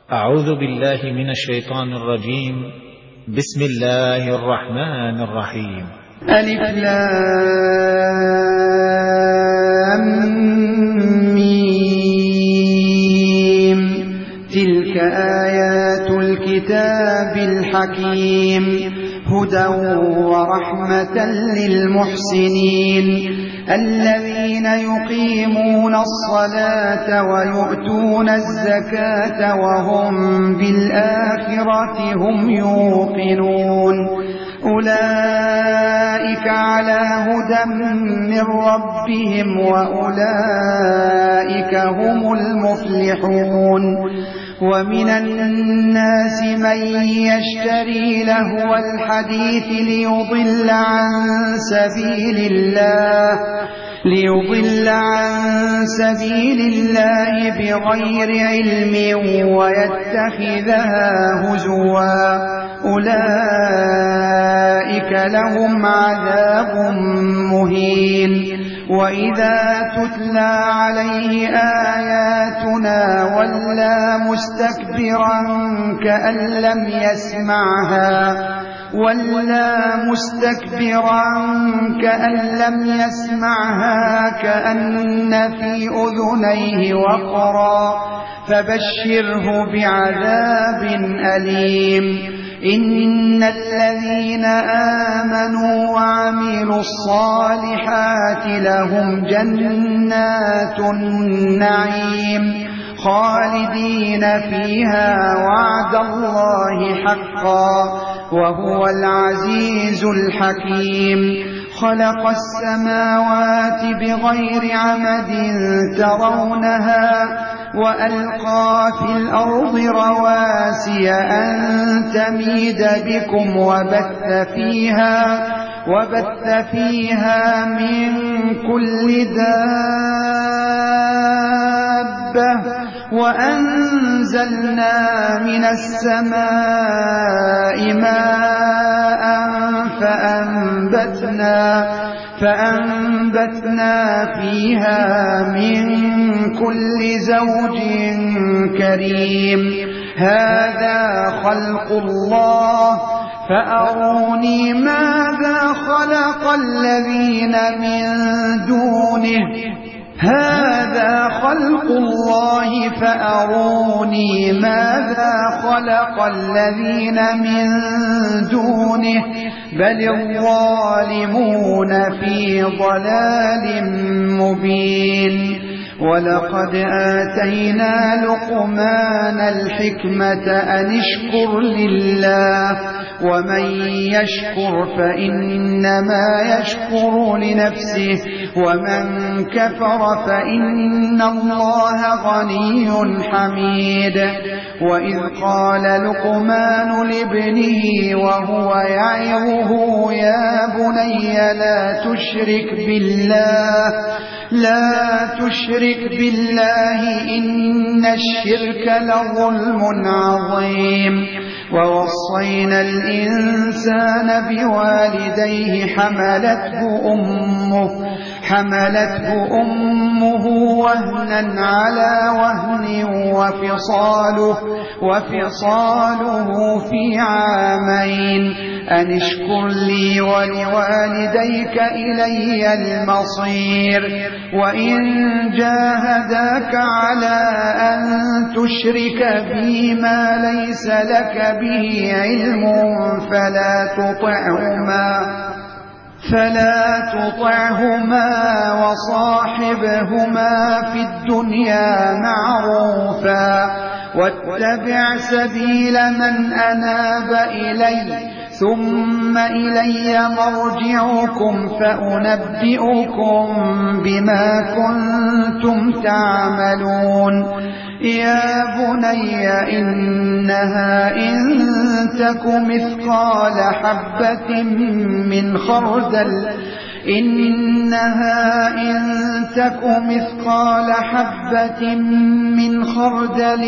أعوذ بالله من الشيطان الرجيم. بسم الله الرحمن الرحيم. ألف لام ميم. تلك آيات الكتاب الحكيم هدى ورحمة للمحسنين الذين يقيمون الصلاة ويؤتون الزكاة وهم بالآخرة هم يوقنون أولئك على هدى من ربهم وأولئك هم المفلحون ومن الناس من يشتري لهو الحديث ليضل عن سبيل الله بغير علم ويتخذها هزوا أولئك لهم عذاب مهين وإذا تتلى عليه آياتنا ولى مستكبرا كأن لم يسمعها كأن في أذنيه وقرا فبشره بعذاب أليم إن الذين آمنوا وعملوا الصالحات لهم جنات النعيم خالدين فيها وعد الله حقا وهو العزيز الحكيم خلق السماوات بغير عمد ترونها وألقى في الأرض رواسي أن تميد بكم وبث فيها من كل دابة وأنزلنا من السماء ماء فأنبتنا فيها من كل زوج كريم هذا خلق الله فأروني ماذا خلق الذين من دونه هذا خلق الله فأروني ماذا خلق الذين من دونه بل الظالمون في ضلال مبين ولقد آتينا لقمان الحكمة أن اشكر لله ومن يشكر فإنما يشكر لنفسه ومن كفر فإن الله غني حميد وإذ قال لقمان لابنه وهو يعظه يا بني لا تشرك بالله إن الشرك لظلم عظيم ووصينا الإنسان بوالديه حملته أمه وهنا على وهن وفصاله في عامين أن اشكر لي ولوالديك إلي المصير وإن جاهداك على أن تشرك بي ما ليس لك به علم فلا تطعهما وصاحبهما في الدنيا معروفا واتبع سبيل من أناب إلي ثم إلي مرجعكم فأنبئكم بما كنتم تعملون يا بني إنها إن تك مثقال حبة من خردل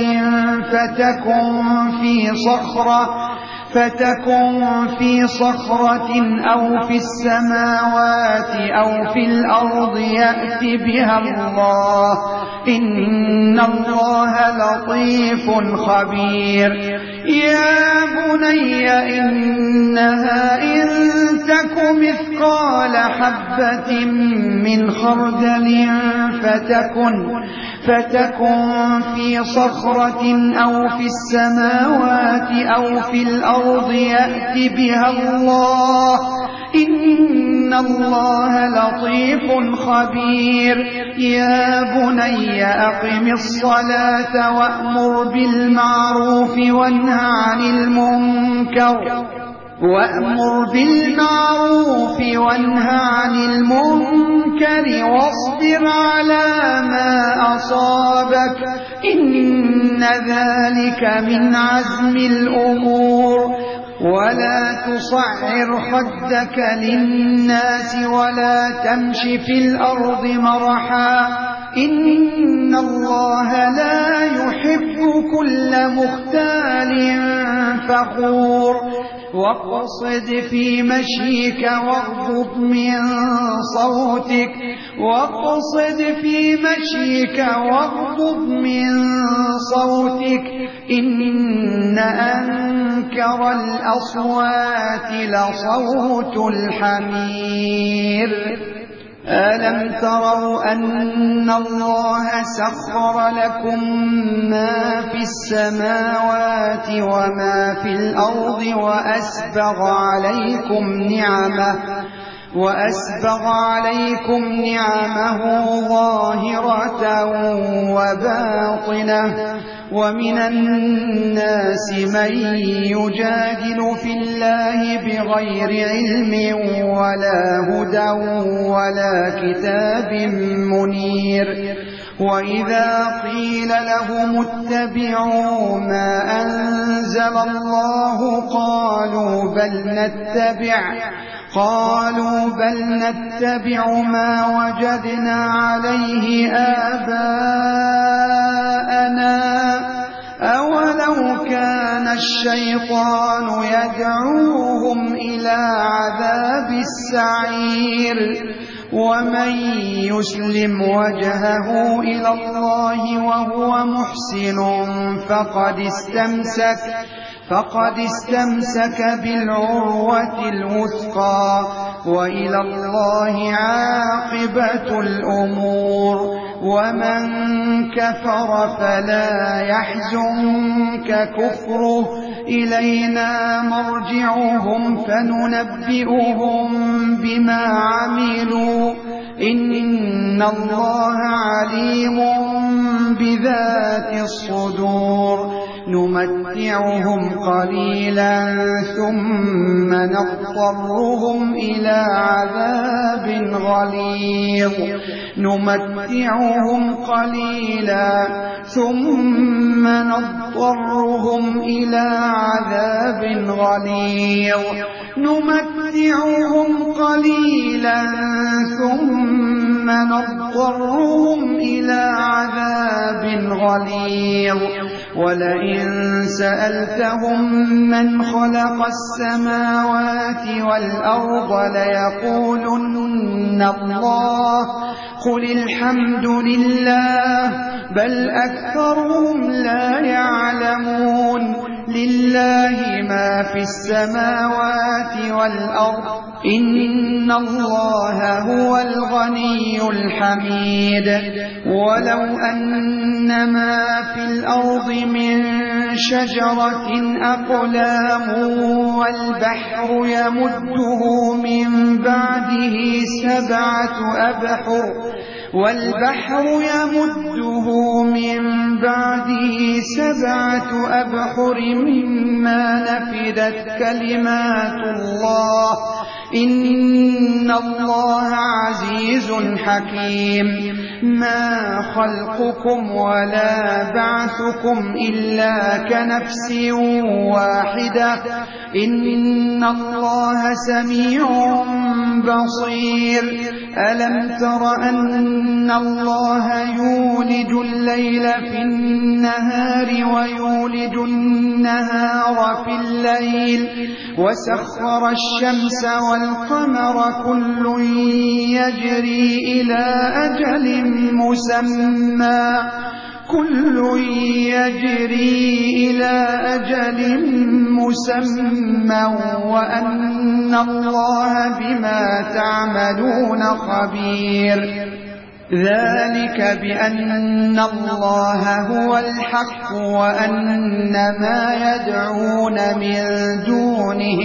فتكن في صخرة أو في السماوات أو في الأرض يأت بها الله إن الله لطيف خبير يا بني إنها إن تك مثقال حبة من خردل فتكن في صخرة أو في السماوات أو في الأرض يأت بها الله إن الله لطيف خبير يا بني أقم الصلاة وأمر بالمعروف وانهى عن المنكر واصبر على ما أصابك إن ذلك من عزم الأمور ولا تصعر خدك للناس ولا تمش في الأرض مرحا إن الله لا يحب كل مختال فخور واقصد في مشيك واغضض من صوتك إن أنكر الأصوات لصوت الحمير ألم تروا أن الله سخر لكم ما في السماوات وما في الأرض وأسبغ عليكم نعمه ظاهرة وباطنة ومن الناس من يجادل في الله بغير علم ولا هدى ولا كتاب منير وإذا قيل لهم اتبعوا ما أنزل الله قالوا بل نتبع ما وجدنا عليه آباءنا أولو كان الشيطان يدعوهم إلى عذاب السعير ومن يسلم وجهه إلى الله وهو محسن فقد استمسك بالعروة الوثقى وإلى الله عاقبة الأمور ومن كفر فلا يحزنك كفره إلينا مرجعهم فننبئهم بما عملوا إن الله عليم بذات الصدور نمتعهم قليلا ثم نضطرهم إلى عذاب غليظ ولئن سألتهم من خلق السماوات والأرض ليقولن الله قل الحمد لله بل أكثرهم لا يعلمون لله ما في السماوات والأرض إن الله هو الغني الحميد ولو أن ما في الأرض من شجرة أقلام والبحر يمده من بعده سبعة أبحر ما نفدت كلمات الله إن الله عزيز حكيم ما خلقكم ولا بعثكم إلا كنفس واحدة إن الله سميع بصير ألم تر أن الله يولج الليل في النهار ويولج النهار في الليل وسخر الشمس والقمر كل يجري إلى أجل مسمى وأن الله بما تعملون خبير ذلك بأن الله هو الحق وأن ما يدعون من دونه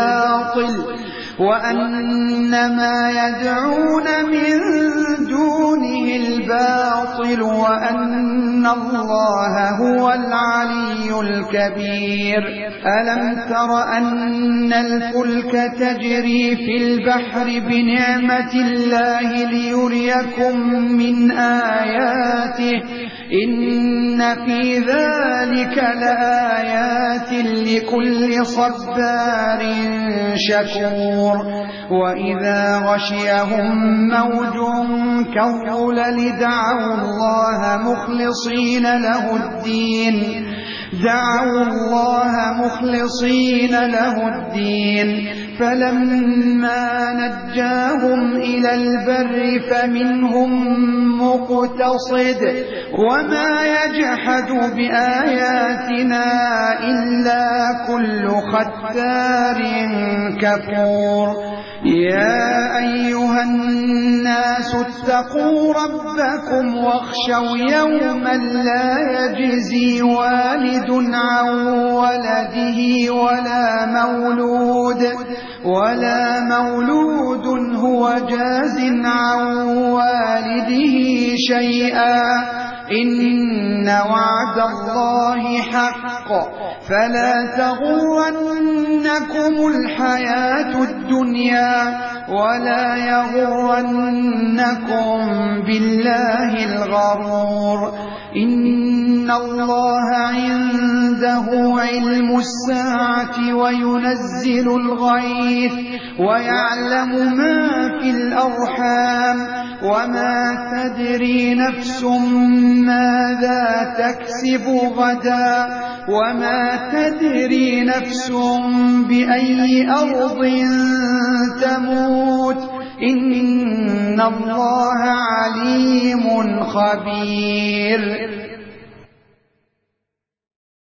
الباطل وأن الله هو العلي الكبير ألم تر أن الفلك تجري في البحر بنعمة الله ليريكم من آياته إن في ذلك لآيات لكل صبار شكور وإذا غشيهم موج كالظلل دعوا الله مخلصين له الدين فلما نجاهم إلى البر فمنهم مقتصد وما يجحد بآياتنا إلا كل ختار كفور يا أيها الناس اتقوا ربكم واخشوا يوما لا يجزي والد عن ولده ولا مولود هو جاز عن والده شيئا إن وعد الله حق فلا تغرنكم الحياة الدنيا ولا يغرنكم بالله الغرور إن الله عنده علم الساعة وينزل الغيث ويعلم ما في الأرحام وما تدري نفس ماذا تكسب غدا وما تدري نفس بأي أرض تموت إن الله عليم خبير